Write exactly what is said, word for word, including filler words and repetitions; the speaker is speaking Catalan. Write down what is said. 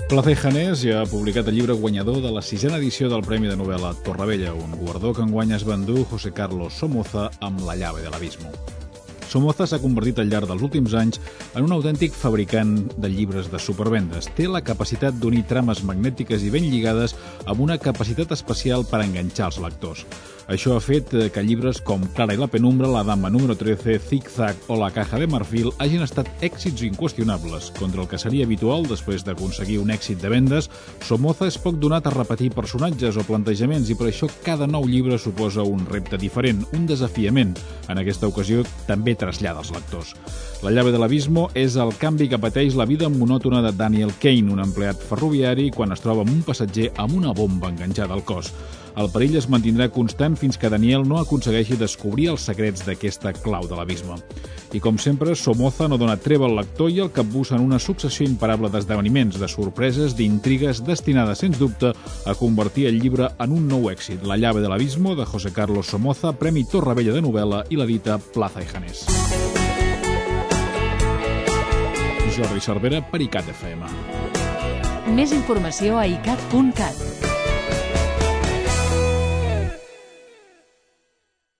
Plaza i Janés ja ha publicat el llibre guanyador de la sisena edició del Premi de Novel·la Torrevella, un guardó que enguany es va endur José Carlos Somoza amb La llave de l'abismo. Somoza s'ha convertit al llarg dels últims anys en un autèntic fabricant de llibres de supervendes. Té la capacitat d'unir trames magnètiques i ben lligades amb una capacitat especial per enganxar els lectors. Això ha fet que llibres com Clara i la penumbra, La dama número trece, Zig Zag o La caja de marfil hagin estat èxits inqüestionables. Contra el que seria habitual després d'aconseguir un èxit de vendes, Somoza és poc donat a repetir personatges o plantejaments i per això cada nou llibre suposa un repte diferent, un desafiament. En aquesta ocasió també trasllada als lectors. La llave de l'abismo és el canvi que pateix la vida monòtona de Daniel Kane, un empleat ferroviari, quan es troba amb un passatger amb una bomba enganxada al cos. El perill es mantindrà constant fins que Daniel no aconsegueixi descobrir els secrets d'aquesta clau de l'abisme. I com sempre, Somoza no dona treva al lector i el capbussa en una successió imparable d'esdeveniments, de sorpreses, d'intrigues, destinades, sens dubte, a convertir el llibre en un nou èxit. La llave de l'abismo, de José Carlos Somoza, Premi Torrevella de novel·la i l'edita Plaza i Janés. Jordi Cervera per ICAT F M. Més informació a icat punt cat.